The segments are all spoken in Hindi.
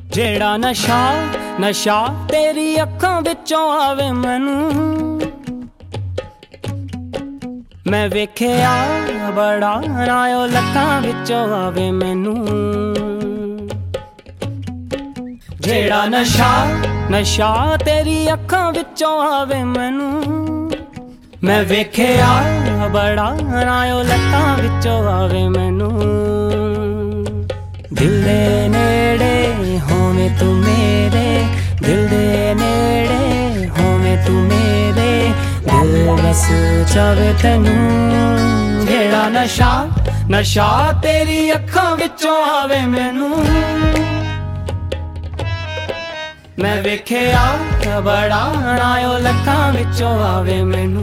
जेड़ा नशा नशा तेरी अखां विचों आवे मैनू मैं वेखिया बड़ा नायो लखां विचों आवे मैनू जेड़ा नशा नशा तेरी अखां विचों आवे मैनू मैं वेखिया बड़ा नायो लखां विचों आवे मैनू दिल दे नेड़े होवे तू मेरे दिल दे नेड़े होवे तू मेरे दिल बस चावे तैनू जेड़ा नशा नशा तेरी अखां विचों आवे मैनू मैं वेखिया बड़ा नायो लखां विचों आवे मैनू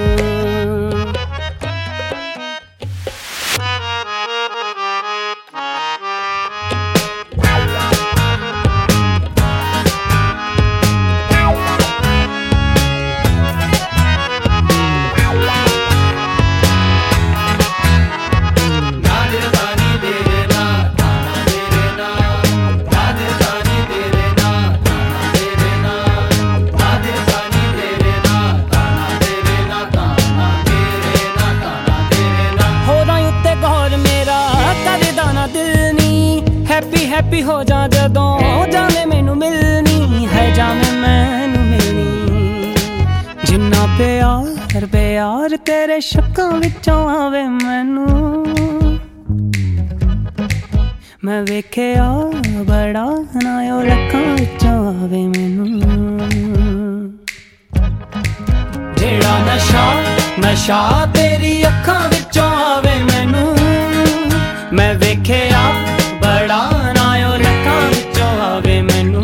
हैप्पी हैप्पी हो जा जदों जाने मैनू मिलनी है जाने मैनू मिलनी जिन्ना प्यार प्यार तेरे शक्कां विचों आवे मैनू मैं वेखिया बड़ा नायो लखां विचों आवे मैनू जेड़ा नशा नशा तेरी अखां विचों आवे मैनू मैं वेखिया बड़ा नायो लखां विचों आवे मैनू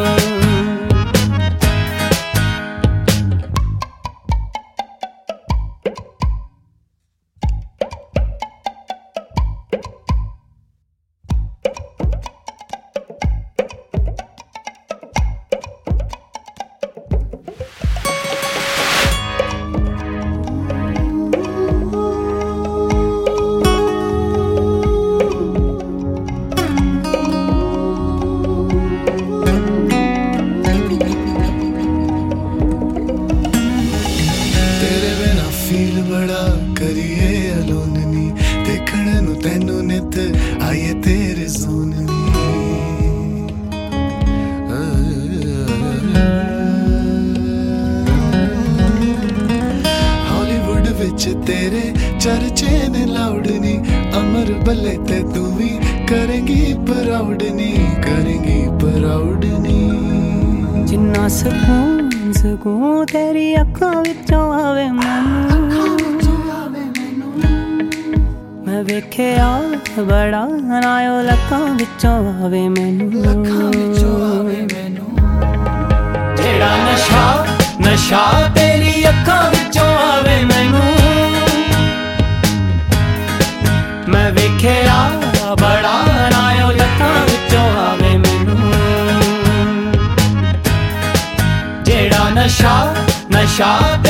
बड़ा करिए अलोननी देखण नू तैनू नित आइए तेरे सोननी हॉलीवुड विच तेरे चर्चे ने लाउडनी अमर बल्ले ते तू भी करेंगी प्राउडनी जिन्ना सकून सकून तेरी अखां विचों आवे मैनू मैं वेखिया बड़ा नायो लखां विचों आवे मैनू जेड़ा नशा नशा तेरी अखां विचों आवे मैनू मैं वेखिया बड़ा नायो लखां विचों आवे मैनू जेड़ा नशा नशा